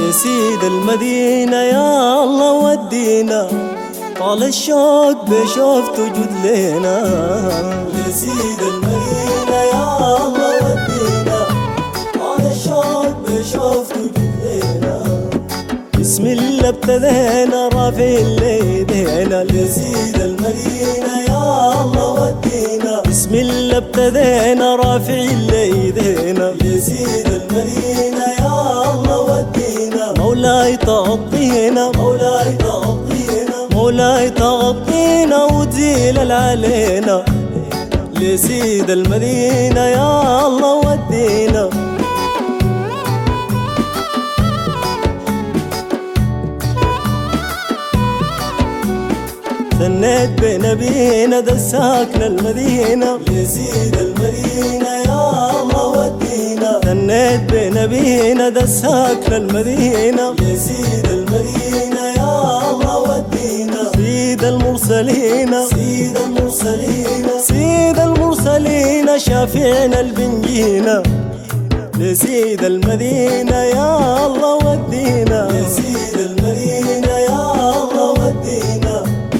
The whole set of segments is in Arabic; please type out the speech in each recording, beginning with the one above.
لسيد المدينة يا الله ودينا، طال الشوق بشوفته جد لينا. لسيد المدينة يا الله ودينا، طال الشوق بشوفته جد لينا. بسم الله ابتدينا رافعين ليدينا، لسيد المدينة يا الله ودينا. بسم الله ابتدينا رافعين ليدينا، لسيد المدينة يا الله ودينا. مولاي تغطينا، مولاي تغطينا، مولاي تغطينا وتزيل العلينا. لسيد المدينة يا الله ودينا. ثنيت بنبينا ده ساكن المدينة، لسيد المدينة يا الله ودينا. ثنيت بنبينا ده ساكن المدينة، لسيد المدينة يا الله ودينا. سيد المرسلين، سيد المرسلين، سيد المرسلين شافعنا البنجينا. لسيد المدينة يا الله ودينا، لسيد المدينة يا الله ودينا.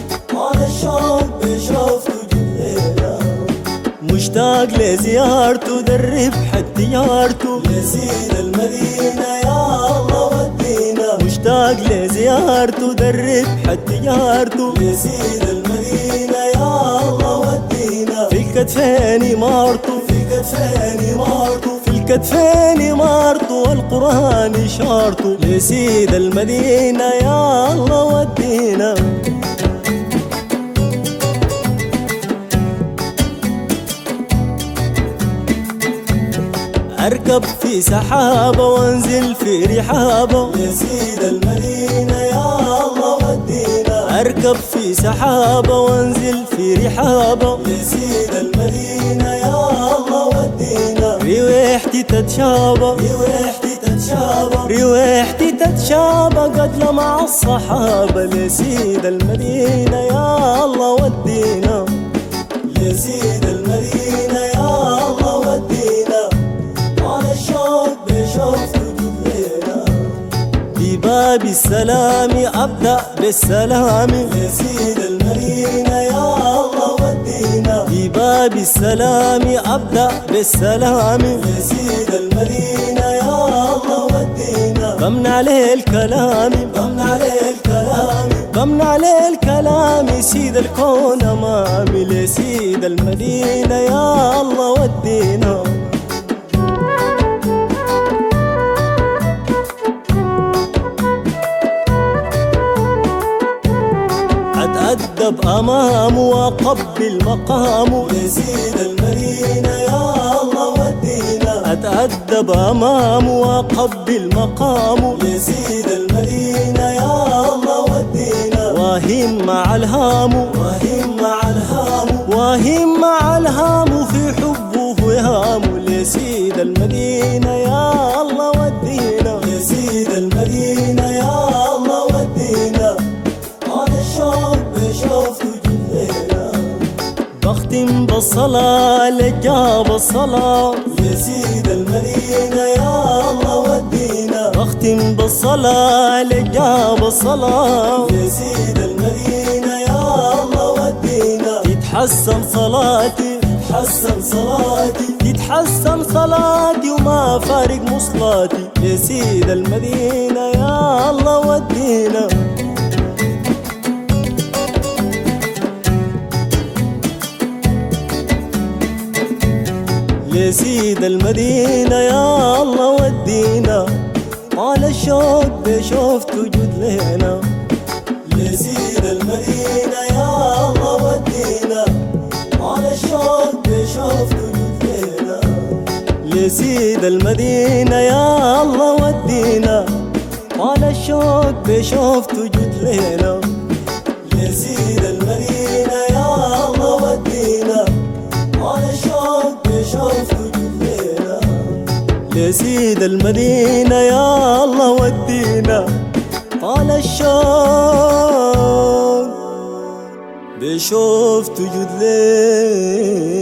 مشتاق لزيارته درب حتى يارته. لسيد المدينة يا الله ودينا. مشتاق لزيارته درب حتى يارته. لسيد المدينة يا الله ودينا. في الكتفين مارته، في الكتفين مارته، في الكتفين مارته والقرآن إشارته. لسيد المدينة يا الله ودينا. أركب في سحابة وانزل في رحابة. لسيد المدينة يا الله ودينا. أركب في سحابة وانزل في رحابة. لسيد المدينة يا الله ودينا. ريحتي تتشابه، ريحتي تتشابه، ريحتي تتشابه قتلى مع الصحابة. لسيد المدينة يا الله ودينا. لسيد المدينة يا الله ودينا. بباب السلام أبدأ بالسلام. لسيد المدينة يا الله ودينا. بباب السلام أبدأ بالسلام. لسيد المدينة يا الله ودينا. بمن عليه الكلام، بمن عليه الكلام، بمن عليه الكلام. سيد الكون أمامي. لسيد المدينة يا الله ودينا. أتأدب أمامه وأقبل مقامه. لسيد المدينة يا الله ودينا. أتأدب أمامه وأقبل مقامه. لسيد المدينة يا الله ودينا. واهم مع الهامه، واهم مع الهامه، واهم مع الهامه في حبه وهامه. لسيد المدينة يا الله ودينا. لسيد المدينة يا الله ودينا. هذا الشوق بشوفته جلينا. بختم بالصلاة لجاب الصلاة. لسيد المدينة يا الله ودينا. بختم بالصلاة لجاب الصلاة. لسيد المدينة يا الله ودينا. تتحسن صلاتي، تتحسن صلاتي، تتحسن صلاتي وما فارق مصلاتي. لسيد المدينة يا الله ودينا. لسيد المدينة يا الله ودينا. طال الشوق بشوفته جد لينا. لسيد المدينة يا الله ودينا. طال الشوق بشوفته جد لينا. لسيد المدينة يا الله ودينا. طال الشوق بشوفته جد لينا. لسيد المدينة يا الله ودينا. طال الشوق بشوفته جد لينا. لسيد المدينة يا الله ودينا. طال الشوق بشوفته جد لينا.